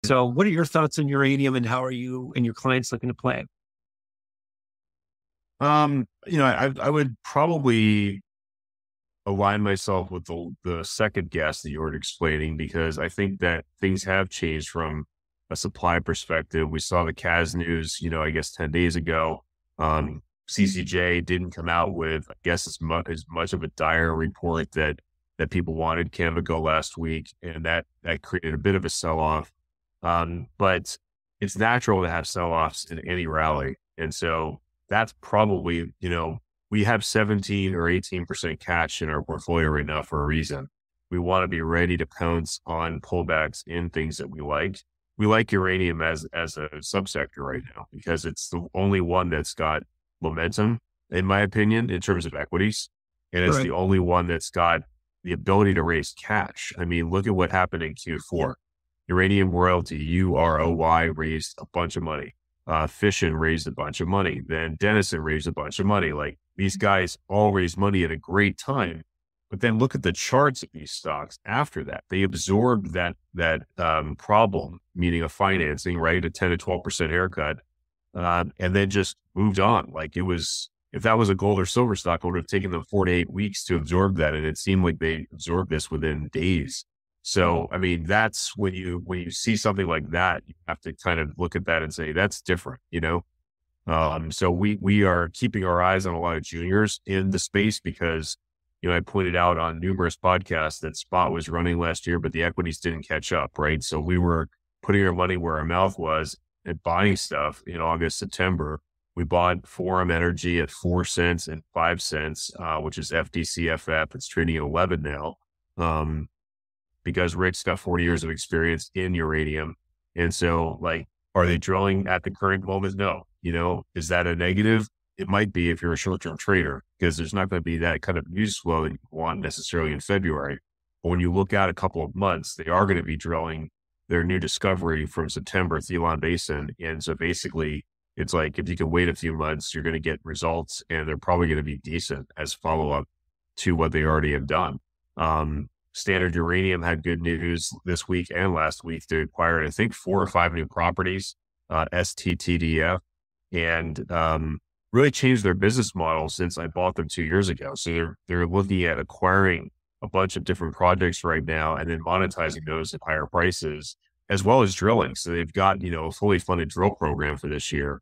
So what are your thoughts on uranium and how are you and your clients looking to play? I would probably align myself with the second guess that you were explaining because I think that things have changed from a supply perspective. We saw the CAS news, I guess 10 days ago. CCJ didn't come out with, I guess, as much of a dire report that people wanted. Cavico last week, and that created a bit of a sell off. But it's natural to have sell offs in any rally, and so that's probably, we have 17 or 18% cash in our portfolio right now for a reason. We want to be ready to pounce on pullbacks in things that we like. We like uranium as a subsector right now because it's the only one that's got momentum, in my opinion, in terms of equities. And it's the Right. only one that's got the ability to raise cash. I mean, look at what happened in Q4. Uranium Royalty, UROY, raised a bunch of money. Fission raised a bunch of money. Then Denison raised a bunch of money. Like these guys all raised money at a great time. But then look at the charts of these stocks after that. They absorbed that problem, meaning a financing, right? A 10 to 12% haircut, and then just moved on. Like it was, if that was a gold or silver stock, it would have taken them 4 to 8 weeks to absorb that. And it seemed like they absorbed this within days. So, I mean, that's when you see something like that, you have to kind of look at that and say, that's different. So we are keeping our eyes on a lot of juniors in the space because, I pointed out on numerous podcasts that Spot was running last year, but the equities didn't catch up, right? So we were putting our money where our mouth was and buying stuff in August, September. We bought Forum Energy at 4 cents and 5 cents, which is FDCFF. It's trading at 11 now. Because Rick's got 40 years of experience in uranium. And so, like, are they drilling at the current moment? No. Is that a negative? It might be if you're a short-term trader, because there's not going to be that kind of news flow that you want necessarily in February. But when you look out a couple of months, they are going to be drilling their new discovery from September, Thelon Basin. And so basically, it's like if you can wait a few months, you're going to get results, and they're probably going to be decent as follow-up to what they already have done. Standard Uranium had good news this week and last week. They acquired, I think, 4 or 5 new properties, STTDF, and really changed their business model since I bought them 2 years ago. So they're looking at acquiring a bunch of different projects right now and then monetizing those at higher prices, as well as drilling. So they've got, a fully funded drill program for this year.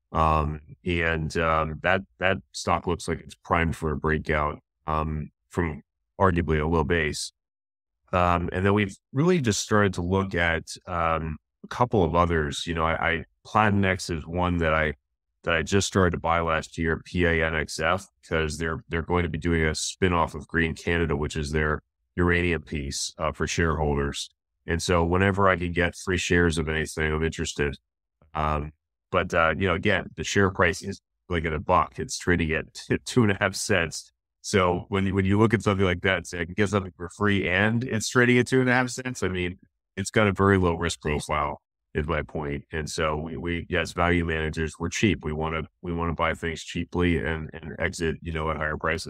That stock looks like it's primed for a breakout from arguably a low base. And then we've really just started to look at a couple of others. Platinex is one that I just started to buy last year, PANXF, because they're going to be doing a spinoff of Green Canada, which is their uranium piece for shareholders. And so whenever I can get free shares of anything, I'm interested. But again, the share price is like at $1. It's trading at 2.5 cents. So when you look at something like that and say, I can get something for free and it's trading at 2.5 cents, I mean, it's got a very low risk profile is my point. And so we as value managers, we're cheap. We want to buy things cheaply and exit, at higher prices.